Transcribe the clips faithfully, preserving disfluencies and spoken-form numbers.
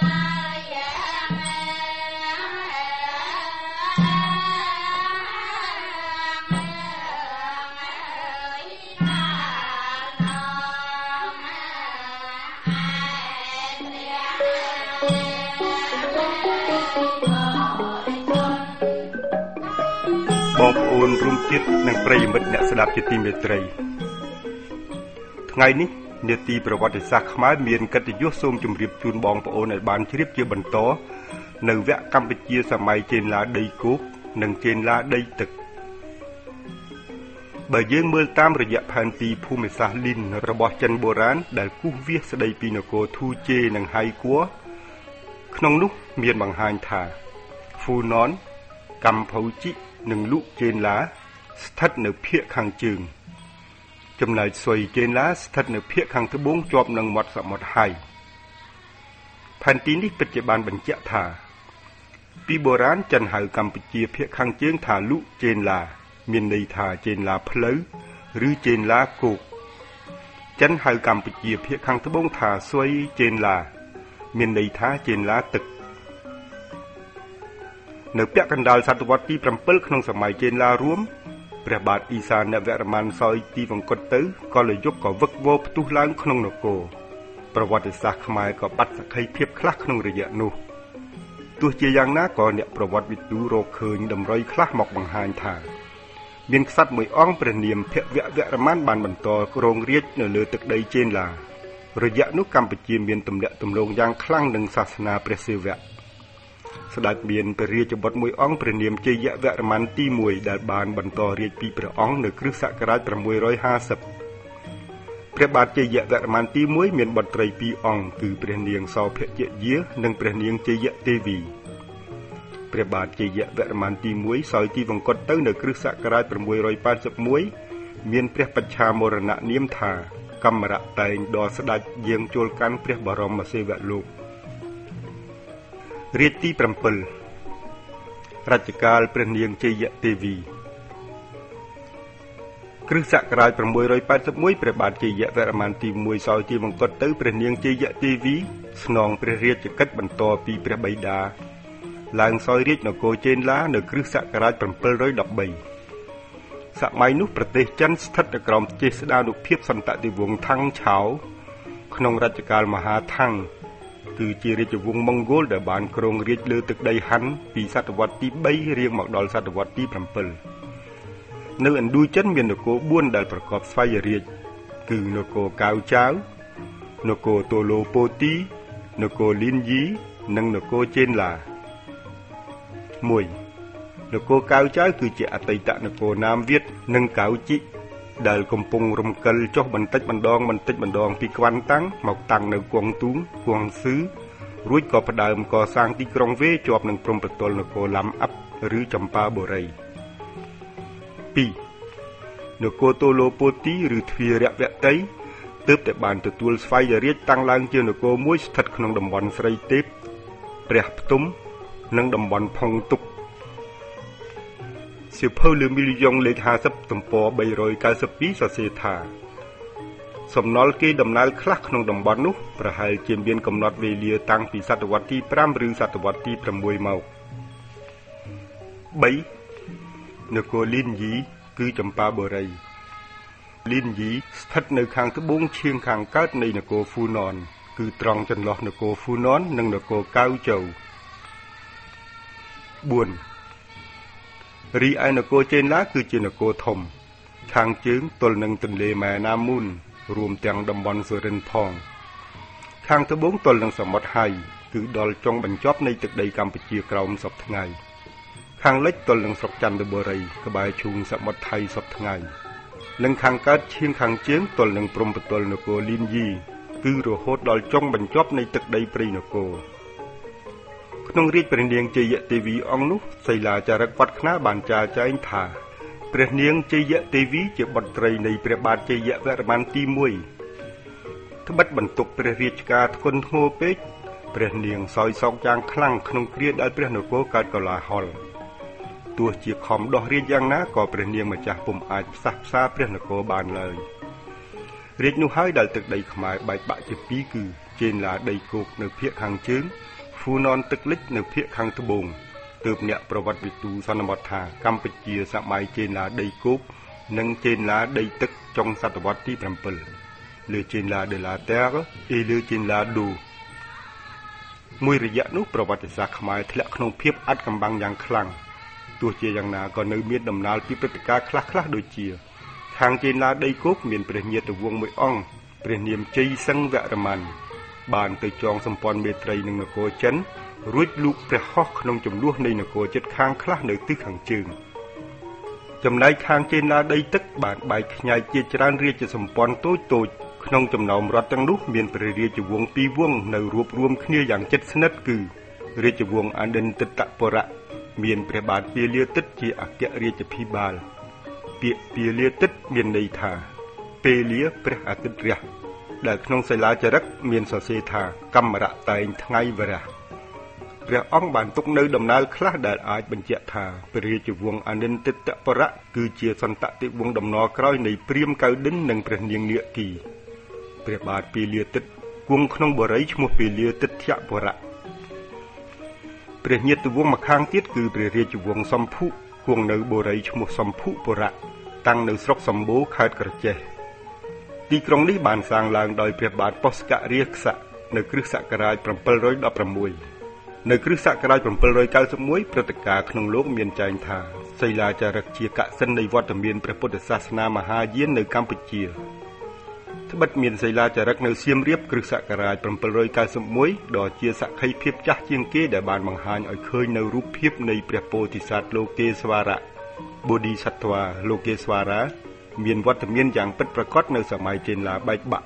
បងប្អូនរួមជាតិនិងប្រិយមិត្តអ្នកស្ដាប់ជាទីមេត្រីថ្ងៃនេះនាទីប្រវត្តិសាស្ត្រខ្មែរមានកិត្តិយសសូមជម្រាបជូនបងប្អូនឲ្យបានជ្រាបជាបន្តនៅវគ្គកម្ពុជាសម័យចេនឡាដីគោកនិងចេនឡាដីទឹកបើយើងមើលតាមរយៈផែនទីភូមិសាស្ត្រលីនរបស់ចិនបុរាណដែលគូសវាសស្ដីពីនគរធូជេនិងហៃគួរក្នុងនោះមានបង្ហាញថាហ្វូណនកម្ពុជានិងលុចេនឡាស្ថិតនៅភាគខាងជើងចំណែកស៊ុយចេនឡាស្ថិតនៅភាគខាងត្បូងជាប់នឹងមាត់សមុទ្រហៃផែនទីនេះពិតជាបានបញ្ជាក់ថាពីបុរាណចិនហៅកម្ពុជាភាគខាងជើងថាលុចេនឡាមានន័យថាចេនឡាផ្លូវឬចេនឡាគោកចិនហៅកម្ពុជាភាគខាងត្បូងថាស៊ុយចេនឡាមានន័យថាចេនឡាទឹកនៅពាក់កណ្ដាលសតវត្សទីbảyក្នុងសម័យចេនឡារួមព្រះបាទអ៊ីសានវរ្ម័នសោយទីវង្គតទៅកលយុគក៏វឹកវរផ្ទុះឡើងក្នុងនគរប្រវត្តិសាស្ត្រខ្មែរក៏បាត់សក្ខីភាពខ្លះក្នុងរយៈនោះទោះជាយ៉ាងណាក៏អ្នកប្រវត្តិវិទូរកឃើញតម្រុយខ្លះមកបង្ហាញថាមានក្សត្រមួយអង្គព្រះនាមភវវរ្ម័នបានបន្តគ្រងរាជ្យនៅលើទឹកដីចេនឡារយៈនោះកម្ពុជាមានទម្លាក់ទម្រង់យ៉ាងខ្លាំងនឹងសាសនាព្រះសិវៈស្ដេចមានព្រះរាជបុត្រមួយអង្គព្រះនាមជ័យវរ្ម័នទីមួយដែលបានបន្តរាជពីព្រះអង្គនៅគ្រិស្តសករាជប្រាំមួយរយហាសិបព្រះបាទជ័យវរ្ម័នទីមួយមានបុត្រីពីរអង្គគឺព្រះនាងសោភយយានិងព្រះនាងជ័យទេវីព្រះបាទជ័យវរ្ម័នទីមួយសោយទីវង្គតទៅនៅគ្រិស្តសករាជប្រាំមួយរយប៉ែតសិបមួយមានព្រះបច្ឆាមរណៈនាមថាកម្មរៈតែងដល់ស្ដេចយាងចូលកាន់ព្រះបរមសេវលោករាជទីbảyរជ្ជកាលព្រះនាងជ័យទេវីគ្រិស្តសករាជប្រាំមួយរយប៉ែតសិបមួយព្រះបាទជ័យវរ្ម័នទីមួយសោយទីវង្គតទៅព្រះនាងជ័យទេវីស្នងព្រះរាជកិច្ចបន្តពីព្រះបិតាឡើងសោយរាជនគរចេនឡានៅគ្រិស្តសករាជbảyរយដប់បីសម័យនោះប្រទេសចិនស្ថិតនៅក្រោមចេស្តានុភាពសន្តតិវង្សថាំងឆោក្នុងរជ្ជកាលមហាថាំងគឺជារាជវង្សម៉ុងហ្គោលដែលបានគ្រងរាជ្យលើទឹកដីហាន់ពីសតវត្សទីបីរៀងមកដល់សតវត្សទីbảyនៅឥណ្ឌូចិនមាននគរបួនដែលប្រកបស្វ័យរាជ្យគឺនគរកៅចៅនគរតូឡូប៉ូទីនគរលីនយីនិងនគរចេនឡាមួយនគរកៅចៅគឺជាអតីតនគរណាមវៀតនិងកៅជីដែលកំពុងរំកិលចុះបន្តិចបណ្ដងបន្តិចបណ្ដងពីក្វាន់តាំងមកតាំងនៅគង់ទូងគង់ស៊ឺរួចក៏ផ្ដើមកសាងទីក្រុងវេជាប់នឹងព្រំប្រទល់នគរឡាំអាប់ឬចម្ប៉ាបុរីពីរនគរតូឡូប៉ូទីឬទ្វារវតីទើបតែបានទទួលស្វ័យរាជ្យតាំងឡើងជានគរមួយស្ថិតក្នុងតំបន់ស្រីទេពព្រះផ្ទុំនិងតំបន់ផុងទុកសៀវភៅលើមីលយ៉ុងលេខห้าสิบទំព័របីរយកៅសិបពីរសរសេរថាសំណល់គេដំណើរខ្លះក្នុងតំបន់នោះប្រហែលជាមានកំណត់វេលាតាំងពីសតវត្សទីប្រាំឬសតវត្សទីប្រាំមួយមកបីនគរលីនយីគឺចម្ប៉ាបុរីលីនយីស្ថិតនៅខាងត្បូងឈៀងខាងកើតនៃនគរហ្វូណនគឺត្រង់ចន្លោះនគរហ្វូណននិងនគរកៅជូវបួនរីឯនគរចេនឡាគឺជានគរធំខាងជើងទល់នឹងទន្លេម៉ែណាមូនរួមទាំងតំបន់សូរិនផងខាងត្បូងទល់នឹងសមុទ្រហៃគឺដល់ចុងបញ្ចប់នៃទឹកដីកម្ពុជាក្រោមសពថ្ងៃខាងលិចទល់នឹងស្រុកចន្ទបុរីក្បែរឈូងសមុទ្រថៃសពថ្ងៃនិងខាងកើតឈៀងខាងជើងទល់នឹងព្រំប្រទល់នគរលីនយីគឺរហូតដល់ចុងបញ្ចប់នៃទឹកដីព្រៃនគរក្នុងរាជព្រះនាងជ័យទេវីអង្គនោះសីលាចារឹកវត្តខ្នាបានចារចែងថាព្រះនាងជ័យទេវីជាបុត្រីនៃព្រះបាទជ័យវរ្ម័នទីមួយត្បិតបន្ទុកព្រះរាជការធ្ងន់ធ្ងរពេកព្រះនាងសោយសោកយ៉ាងខ្លាំងក្នុងគ្រាដែលព្រះនគរកើតកលាហលទោះជាខំដោះរាជយ៉ាងណាក៏ព្រះនាងម្ចាស់ពុំអាចផ្សះផ្សាព្រះនគរបានឡើយរាជនោះហើយដែលទឹកដីខ្មែរបែកបាក់ជាពីរគឺចេនឡាដីគោកនៅភាគខាងជើងហ្វូណនទឹកលិចនៅភាគខាងត្បូងទើបអ្នកប្រវត្តិវិទូសន្មតថាកម្ពុជាសម័យចេនឡាដីគោកនិងចេនឡាដីទឹកចុងសតវត្សទីbảyលើចេនឡាដេឡាតែរអេលើចេនឡាដូមួយរយៈនោះប្រវត្តិសាស្ត្រខ្មែរធ្លាក់ក្នុងភាពអាត់កំបាំងយ៉ាងខ្លាំងទោះជាយ៉ាងណាក៏នៅមានដំណាលពីព្រឹត្តិការណ៍ខ្លះៗដូចជាខាងចេនឡាដីគោកមានព្រះញាតិវង្សមួយអង្គព្រះនាមជ័យសឹងវរ្ម័នបានទៅចងសម្ព័ន្ធមេត្រីនឹងនគរចិនរួចលូកព្រះហស្ថក្នុងចំនួននៃនគរជិតខាងខ្លះនៅទិសខាងជើងចំណែកខាងចេនឡាដីទឹកបានបែកខ្ញែកជាច្រើនរាជសម្ព័ន្ធតូចតូចក្នុងចំណោមរដ្ឋទាំងនោះមានព្រះរាជវង្សពីរវង្សនៅរួបរวมគ្នាយ៉ាងជិតស្និទ្ធគឺរាជវង្សអឌិនទិតបុរៈមានព្រះបាទពាលាទិត្យជាអគ្គរាជភិបាលពាក្យពាលាទិត្យមានន័យថាពេលាព្រះអាទិត្យរះដែលក្នុងសិលាចារឹកមានសរសេរថាកម្មរៈតែងថ្ងៃវរៈព្រះអង្គបានទុកនៅដំណើរខ្លះដែលអាចបញ្ជាក់ថាព្រះរាជវង្សអនិន្ទិតបុរៈគឺជាសន្តតិវង្សដំណរក្រោយនៃព្រាហ្មណ៍កៅឌិននិងព្រះនាងនាគីព្រះបាទពាលាទិត្យគង់ក្នុងបរិយឈ្មោះពាលាទិត្យបុរៈព្រះញាតិវង្សម្ខាងទៀតគឺព្រះរាជវង្សសម្ភុគង់នៅបរិយឈ្មោះសម្ភុបុរៈតាំងនៅស្រុកសម្បូរខេត្តក្រចេះទីក្រុងនេះបានសាងឡើងដោយព្រះបាទប៉ុស្ករាក្សៈនៅគ្រិស្តសករាជbảyដប់ប្រាំsáuនៅគ្រិស្តសករាជbảy៩១ព្រឹត្តិការណ៍ក្នុងលោកមានចែងថាសីលាចារឹកជាកសិននៃវត្តមានព្រះពុទ្ធសាសនាមហាយាននៅកម្ពុជាត្បិតមានសីលាចារឹកនៅសៀមរាបគ្រិស្តសករាជbảy៩១ដ៏ជាសក្ខីភាពចាស់ជាងគេដែលបានបង្ហាញឲ្យឃើញនៅរូបភាពនៃព្រះពោធិសត្វលោកេស្វរៈ Bodhisattva លោកេស្វរាមានវត្តមានយ៉ាងពិតប្រាកដនៅសម័យចេនឡាបែកបាក់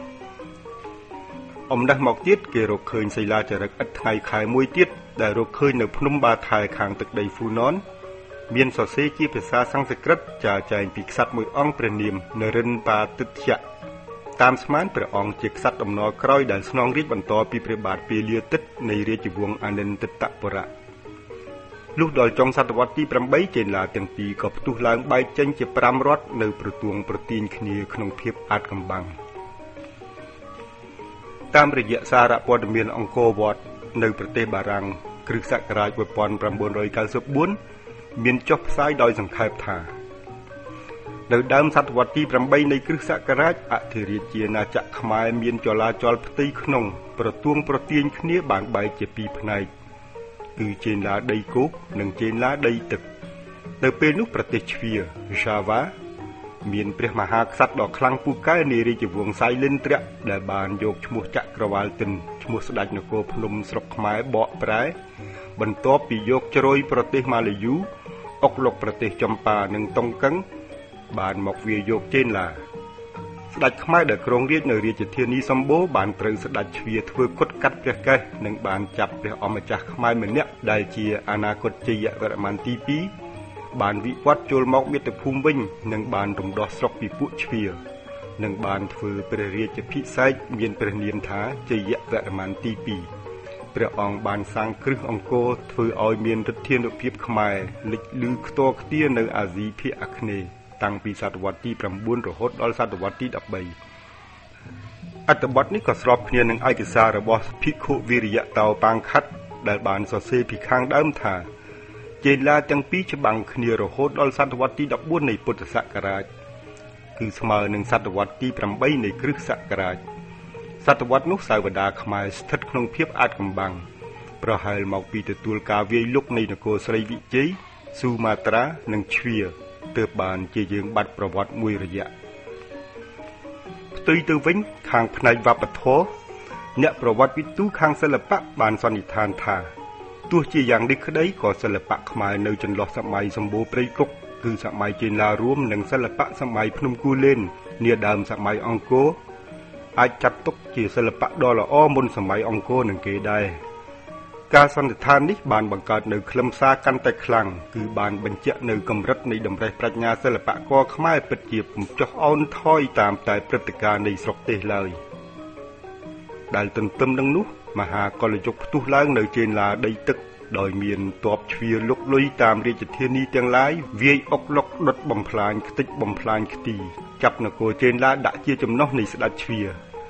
អំណះមកទៀតគេរកឃើញសីលាចារឹកឥតថ្ងៃខែមួយទៀតដែលរកឃើញនៅភ្នំបាថែខាងទឹកដីហ្វូណនមានសរសេរជាភាសាសំស្ក្រឹតចារចែងពីក្សត្រមួយអង្គព្រះនាមនរិនបាទិត្យតាមស្មានព្រះអង្គជាក្សត្រដំណរក្រោយដែលស្នងរាជបន្តពីព្រះបាទពាលាទិត្យនៃរាជវង្សអនិន្ទិតបុរៈលុះដល់ចុងសតវត្សទីប្រាំចេនឡាទាំងពីរក៏ផ្ទុះឡើងបែកចេញជាប្រាំរដ្ឋនៅប្រទួងប្រទាញគ្នាក្នុងភាពអាត់កំបាំងតាមរយៈសារព័ត៌មានអង្គរវត្តនៅប្រទេសបារាំងគ្រិស្តសករាជ១៩៩៤មានចុះផ្សាយដោយសង្ខេបថានៅដើមសតវត្សទីប្រាំនៃគ្រិស្តសករាជអធិរាជាណាចក្រខ្មែរមានចលាចលផ្ទៃក្នុងប្រទួងប្រទាញគ្នាបានបែកជាពីរផ្នែកគឺចេនឡាដីគោកនិងចេនឡាដីទឹកនៅពេលនោះប្រទេសជ្វាយ៉ាវ៉ាមានព្រះមហាក្សត្រដ៏ខ្លាំងពូកែនៃរាជវង្សសៃលិនទ្រៈដែលបានយកឈ្មោះចក្រវាលទិនឈ្មោះស្ដេចនគរភ្នំស្រុកខ្មែរបកប្រែបន្ទាប់ពីយកជ្រោយប្រទេសម៉ាឡាយូអុកលុកប្រទេសចម្ប៉ានិងតុងកឹងបានមកវាយកចេនឡាស្ដេចខ្មែរដែលគ្រងរាជនៅរាជធានីសម្បូរបានត្រូវស្ដេចជ្វាធ្វើគុតកាត់ព្រះកេសនិងបានចាប់ព្រះអម្ចាស់ខ្មែរម្នាក់ដែលជាអនាគតជ័យវរ្ម័នទីពីរបានវិវត្តចូលមកមាតុភូមិវិញនិងបានរំដោះស្រុកពីពួកជ្វានិងបានធ្វើព្រះរាជភិសេកមានព្រះនាមថាជ័យវរ្ម័នទីពីរព្រះអង្គបានសាងគ្រឹះអង្គរធ្វើឲ្យមានឫទ្ធានុភាពខ្មែរលេចលឺខ្ទរខ្ទានៅអាស៊ីភាគអាគ្នេយ៍តាំងពីសតវត្សទី៩រហូតដល់សតវត្សទី១៣អត្ថបទនេះក៏ស្របគ្នានឹងឯកសាររបស់ភិក្ខុវិរិយតោបាងខាត់ដែលបានសរសេរពីខាងដើមថាចេនឡាទាំងពីរច្បាំងគ្នារហូតដល់សតវត្សទី១៤នៃពុទ្ធសករាជគឺស្មើនឹងសតវត្សទីប្រាំនៃគ្រិស្តសករាជសតវត្សនោះសាវតាខ្មែរស្ថិតក្នុងភាពអាថ៌កំបាំងប្រហែលមកពីទទួលការវាយលុកនៃនគរស្រីវិជ័យស៊ូម៉ាត្រានិងជ្វាទើបបានជាយើងបាត់ប្រវត្តិមួយរយៈផ្ទុយទៅវិញខាងផ្នែកវប្បធម៌អ្នកប្រវត្តិវិទូខាងសិល្បៈបានសន្និដ្ឋានថាទោះជាយ៉ាងនេះក្តីក៏សិល្បៈខ្មែរនៅចន្លោះសម័យសម្បូរព្រៃគុកគឺសម័យចេនឡារួមនិងសិល្បៈសម័យភ្នំគូលែននាដើមសម័យអង្គរអាចចាត់ទុកជាសិល្បៈដ៏ល្អមុនសម័យអង្គរនឹងគេដែរការសន្និដ្ឋាននេះបានបង្កើតនៅខ្លឹមសារកាន់តែខ្លាំងគឺបានបញ្ជាក់នៅកម្រិតនៃតម្រេះប្រាជ្ញាសិល្បករខ្មែរពិតជាពុំចុះអោនថយតាមតែព្រឹត្តិការណ៍នៃស្រុកទេសឡើយដែលទន្ទឹមនឹងនោះមហាកលយុគផ្ទុះឡើងនៅចេនឡាដីទឹកដោយមានទ័ពជ្វាលុកលុយតាមរាជធានីទាំងឡាយវាយអុកលុកដុតបំផ្លាញខ្ទេចបំផ្លាញខ្ទីចាប់នគរចេនឡាដាក់ជាចំណុះនៃស្ដេចជ្វា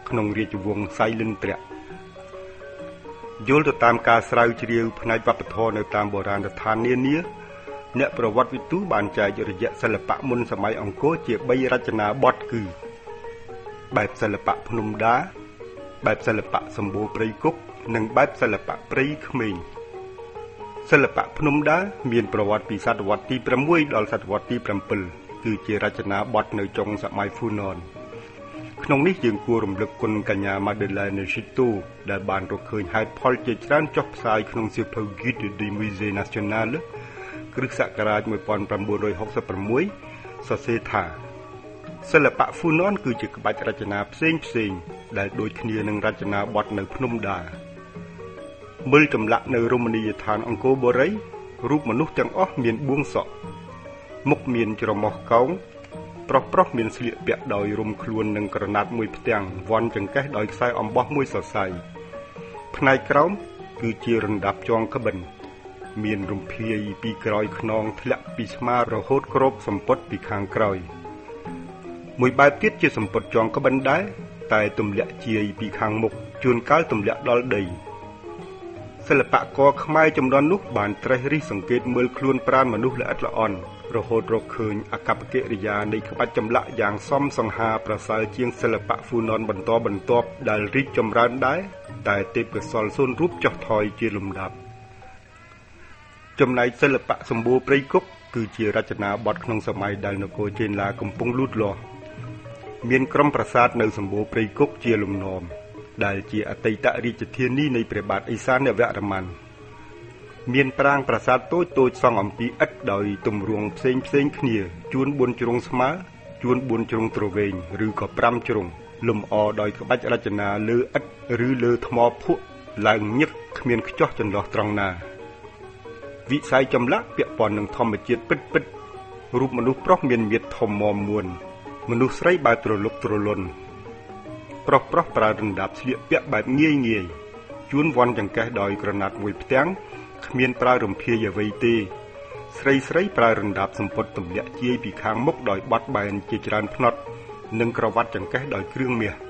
ក្នុងរាជវង្សសៃលិន្ទ្រៈយល់ទៅតាមការស្រាវជ្រាវផ្នែកវប្បធម៌នៅតាមបុរាណដ្ឋាននានាអ្នកប្រវត្តិវិទូបានចែករយៈសិល្បៈមុនសម័យអង្គរជាបីរចនាបថគឺបែបសិល្បៈភ្នំដាបែបសិល្បៈសម្បូរព្រៃគុកនិងបែបសិល្បៈព្រៃក្មេងសិល្បៈភ្នំដាមានប្រវត្តិពីសតវត្សទីប្រាំមួយដល់សតវត្សទីប្រាំពីរគឺជារចនាបថនៅចុងសម័យហ្វូណនក្នុងនេះយើងគួររំលឹកគុណកញ្ញា Madeleine Chiteau ដែលបានរកឃើញហេតុផលជាច្រើនចុះផ្សាយក្នុងសៀវភៅ Guide du Musée National គ្រិស្តសករាជmột nghìn chín trăm sáu mươi sáuសរសេរថាសិល្បៈហ្វូណនគឺជាក្បាច់រចនាផ្សេងផ្សេងដែលដូចគ្នានឹងរចនាបថនៅភ្នំដាមើលចម្លាក់នៅរមណីយដ្ឋានអង្គរបូរីរូបមនុស្សទាំងអស់មានបួងសក់មុខមានច្រមុះកោងប្រុសប្រុសមានស្លៀកពាក់ដោយរុំខ្លួននឹងក្រណាត់មួយផ្ទាំងវ័នចង្កេះដោយខ្សែអំបោះមួយសរសៃផ្នែកក្រោមគឺជារណ្ដាប់ចងក្បិនមានរំភាយពីក្រោយខ្នងធ្លាក់ពីស្មារហូតគ្របសម្ពត់ពីខាងក្រោយមួយបែបទៀតជាសម្ពត់ចងក្បិនដែរតែទម្លាក់ជាយពីខាងមុខជួនកាលទម្លាក់ដល់ដីសិល្បករខ្មែរចំនួននោះបានត្រេះរិះសង្កេតមើលខ្លួនប្រាណមនុស្សល្អិតល្អន់រហូតរកឃើញអកប្បកិរិយានៃក្បាច់ចម្លាក់យ៉ាងសមសង្ហាប្រសើរជាងសិល្បៈហ្វូណនបន្តបន្ទាប់ដែលរីកចម្រើនដែរតែទេពកោសល្យសូនរូបចុះថយជាលំដាប់ចំណែកសិល្បៈសម្បូរព្រៃគុកគឺជារចនាបថក្នុងសម័យដែលនគរចេនឡាកំពុងលូតលាស់មានក្រុមប្រាសាទនៅសម្បូរព្រៃគុកជាលំនាំដែលជាអតីតរាជធានីនៃព្រះបាទឥសានវរ្ម័នមានប្រាង្គប្រាសាទតូចតូចសង់អំពីឥដ្ឋដោយទម្រង់ផ្សេងផ្សេងគ្នាជួនបួនជ្រុងស្មើជួនបួនជ្រុងទ្រវែងឬក៏ប្រាំជ្រុងលម្អដោយក្បាច់រចនាលើឥដ្ឋឬលើថ្មភក់ឡើងញឹកគ្មានខ្ចោះចន្លោះត្រង់ណាវិស័យចម្លាក់ពាក់ព័ន្ធនឹងធម្មជាតិពិតពិតរូបមនុស្សប្រុសមានមាឌធំមាំមួនមនុស្សស្រីបែបត្រលុកត្រលន់ប្រុសប្រុសប្រើរណ្ដាប់ស្លៀកពាក់បែបងាយងាយជួនវ័នចង្កេះដោយក្រណាត់មួយផ្ទាំងគ្មានប្រើរំភាយអ្វីទេស្រីស្រីប្រើរណ្ដាប់សម្ពត់ទម្លាក់ជាយពីខាងមុខដោយបត់បែនជាច្រើនផ្នត់និងក្រវ៉ាត់ចង្កេះដោយគ្រឿងមាស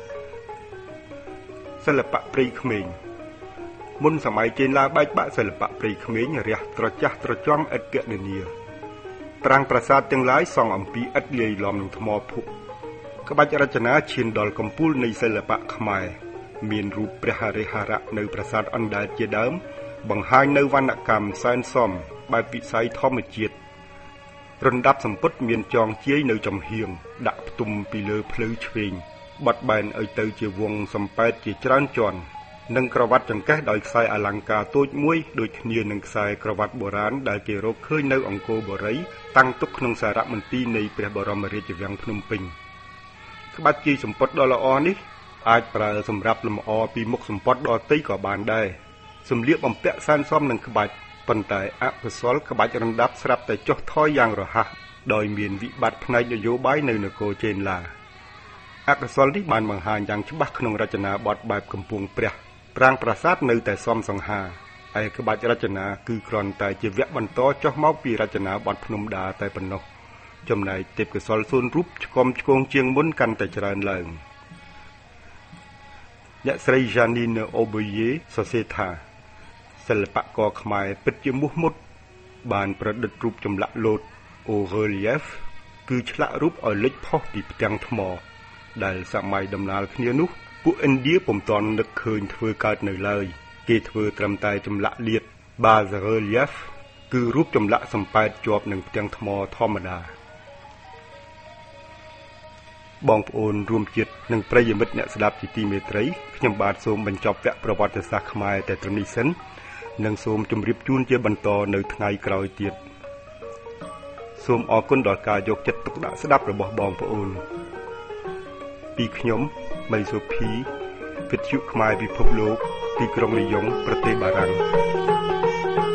សិល្បៈព្រៃក្មេងមុនសម័យចេនឡាបែកបាក់សិល្បៈព្រៃក្មេងរះត្រចះត្រចង់ឥដ្ឋគណនាប្រាង្គប្រាសាទទាំងឡាយសង់អំពីឥដ្ឋលាយឡំនឹងថ្មភក់ក្បាច់រចនាឈានដល់កំពូលនៃសិល្បៈខ្មែរមានរូបព្រះហរិហរៈនៅប្រាសាទអណ្ដែតជាដើមបង្ហាញនៅវណ្ណកម្មសែនសមបែបវិស័យធម្មជាតិរណ្ដាប់សម្ពុតមានចងជាយនៅចំហៀងដាក់ផ្ទុំពីលើភ្លៅឆ្វេងបត់បែនឲ្យទៅជាវងសំប៉ែតជាច្រើនជាន់និងក្រវ៉ាត់ចង្កេះដោយខ្សែអលង្ការតូចមួយដូចគ្នានឹងខ្សែក្រវ៉ាត់បុរាណដែលគេរកឃើញនៅអង្គរបូរីតាំងទុកក្នុងសារមន្ទីរនៃព្រះបរមរាជវាំងភ្នំពេញក្បាច់ជាយសម្ពត់ដ៏ល្អនេះអាចប្រើសម្រាប់លម្អពីមុខសម្ពត់ដទៃក៏បានដែរសម្លៀកបំពាក់សែនសមនឹងក្បាច់ប៉ុន្តែអកុសលក្បាច់រណ្ដាប់ស្រាប់តែចុះថយយ៉ាងរហ័សដោយមានវិបត្តិផ្នែកនយោបាយនៅនគរចេនឡាអកុសលនេះបានបង្ហាញយ៉ាងច្បាស់ក្នុងរចនាបថបែបកំពង់ព្រះប្រាង្គប្រាសាទនៅតែសមសង្ហាឯក្បាច់រចនាគឺគ្រាន់តែជាវគ្គបន្តចុះមកពីរចនាបថភ្នំដាតែប៉ុណ្ណោះចំណែកទេពកោសល្យសូនរូបឆ្កំឆ្គងជាងមុនកាន់តែច្រើនឡើងអ្នកស្រី Janine Auboyer សរសេរថាសិល្បករខ្មែរពិតជាមោះមុតបានប្រឌិតរូបចម្លាក់លោត au relief គឺឆ្លាក់រូបឲ្យលេចផុសពីផ្ទាំងថ្មដែលសម័យដំណាលគ្នានោះពួកឥណ្ឌាពុំទាន់នឹកឃើញធ្វើកើតនៅឡើយគេធ្វើត្រឹមតែចម្លាក់លាត bas relief គឺរូបចម្លាក់សំប៉ែតជាប់នឹងផ្ទាំងថ្មធម្មតាបងប្អូនរួមជាតិនិងប្រិយមិត្តអ្នកស្ដាប់ជាទីមេត្រីខ្ញុំបាទសូមបញ្ចប់វគ្គប្រវត្តិសាស្ត្រខ្មែរតែត្រឹមនេះសិននិងសូមជម្រាបជូនជាបន្តនៅថ្ងៃក្រោយទៀតសូមអរគុណដល់ការយកចិត្តទុកដាក់ស្ដាប់របស់បងប្អូនពីខ្ញុំម៉ៃសូភីវិទ្យុខ្មែរពិភពលោកទីក្រុងលីយ៉ុងប្រទេសបារាំង